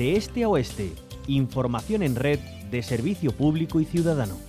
de este a oeste. Información en red de servicio público y ciudadano.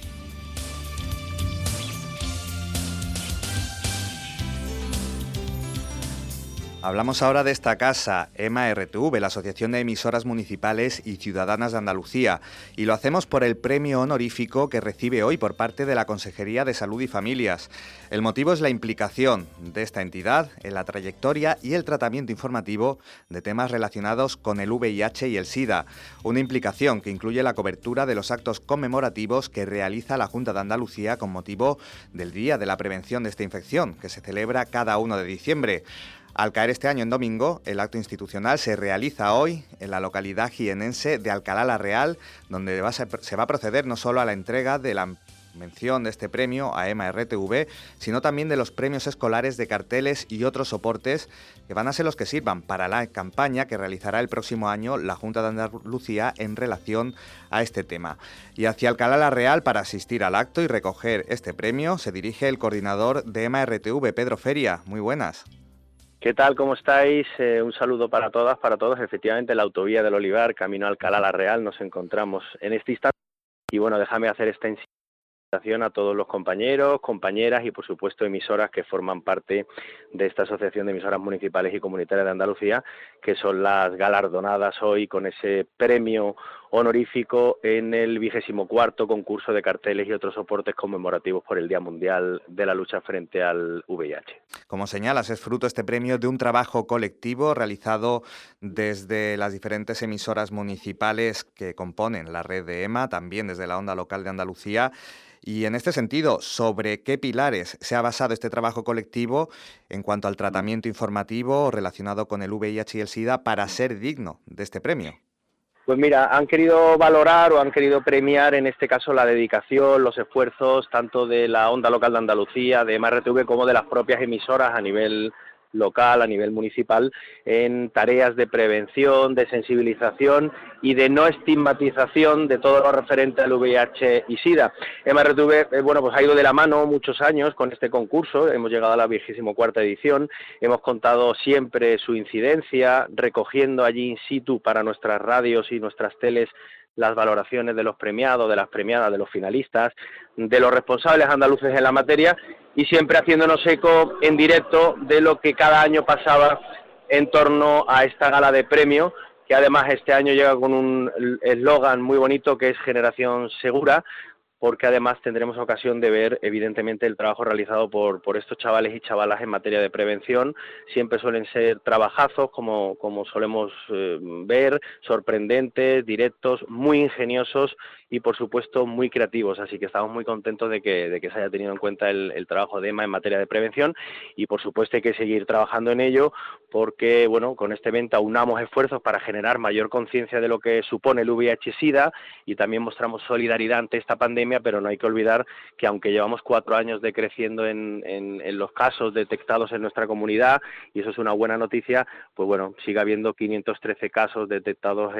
Hablamos ahora de esta casa, EMA-RTV, la Asociación de Emisoras Municipales y Ciudadanas de Andalucía, y lo hacemos por el premio honorífico que recibe hoy por parte de la Consejería de Salud y Familias. El motivo es la implicación de esta entidad en la trayectoria y el tratamiento informativo de temas relacionados con el VIH y el SIDA, una implicación que incluye la cobertura de los actos conmemorativos que realiza la Junta de Andalucía con motivo del Día de la Prevención de esta infección, que se celebra cada 1 de diciembre. Al caer este año en domingo, el acto institucional se realiza hoy en la localidad jienense de Alcalá la Real, donde se va a proceder no solo a la entrega de la mención de este premio a EMA-RTV, sino también de los premios escolares de carteles y otros soportes que van a ser los que sirvan para la campaña que realizará el próximo año la Junta de Andalucía en relación a este tema. Y hacia Alcalá la Real, para asistir al acto y recoger este premio, se dirige el coordinador de EMA-RTV, Pedro Feria. Muy buenas. ¿Qué tal? ¿Cómo estáis? Un saludo para todas, para todos. Efectivamente, en la autovía del Olivar, camino a Alcalá la Real, nos encontramos en este instante. Y bueno, déjame hacer esta invitación a todos los compañeros, compañeras y, por supuesto, emisoras que forman parte de esta Asociación de Emisoras Municipales y Comunitarias de Andalucía, que son las galardonadas hoy con ese premio honorífico en el 24º concurso de carteles y otros soportes conmemorativos por el Día Mundial de la Lucha frente al VIH. Como señalas, es fruto este premio de un trabajo colectivo realizado desde las diferentes emisoras municipales que componen la red de EMA, también desde la onda local de Andalucía. Y en este sentido, ¿sobre qué pilares se ha basado este trabajo colectivo en cuanto al tratamiento informativo relacionado con el VIH y el SIDA para ser digno de este premio? Pues mira, han querido valorar o han querido premiar en este caso la dedicación, los esfuerzos tanto de la onda local de Andalucía, de EMA-RTV, como de las propias emisoras a nivel local, a nivel municipal, en tareas de prevención, de sensibilización y de no estigmatización de todo lo referente al VIH y SIDA. EMA-RTV, bueno, pues ha ido de la mano muchos años con este concurso, hemos llegado a la 24ª edición, hemos contado siempre su incidencia, recogiendo allí in situ para nuestras radios y nuestras teles las valoraciones de los premiados, de las premiadas, de los finalistas, de los responsables andaluces en la materia y siempre haciéndonos eco en directo de lo que cada año pasaba en torno a esta gala de premio, que además este año llega con un eslogan muy bonito que es Generación Segura, porque además tendremos ocasión de ver evidentemente el trabajo realizado por estos chavales y chavalas en materia de prevención. Siempre suelen ser trabajazos, como solemos ver, sorprendentes, directos, muy ingeniosos y por supuesto muy creativos, así que estamos muy contentos de que se haya tenido en cuenta el trabajo de EMA en materia de prevención y por supuesto hay que seguir trabajando en ello porque bueno, con este evento aunamos esfuerzos para generar mayor conciencia de lo que supone el VIH-Sida y también mostramos solidaridad ante esta pandemia, pero no hay que olvidar que aunque llevamos 4 años decreciendo en los casos detectados en nuestra comunidad y eso es una buena noticia, pues bueno, sigue habiendo 513 casos detectados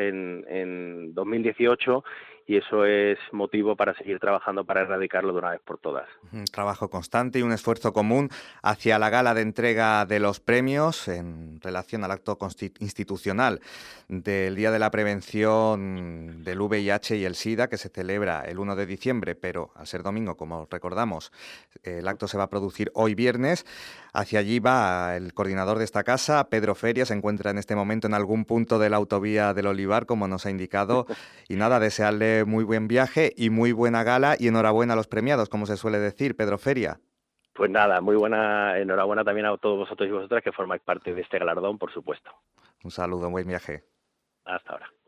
en 2018 y eso es motivo para seguir trabajando para erradicarlo de una vez por todas. Un trabajo constante y un esfuerzo común hacia la gala de entrega de los premios en relación al acto institucional del Día de la Prevención del VIH y el SIDA, que se celebra el 1 de diciembre, pero al ser domingo, como recordamos, el acto se va a producir hoy viernes. Hacia allí va el coordinador de esta casa, Pedro Feria, se encuentra en este momento en algún punto de la autovía del Olivar, como nos ha indicado, y nada, desearle muy buen viaje y muy buena gala y enhorabuena a los premiados, como se suele decir, Pedro Feria. Pues nada, muy buena, enhorabuena también a todos vosotros y vosotras que formáis parte de este galardón, por supuesto. Un saludo, buen viaje. Hasta ahora.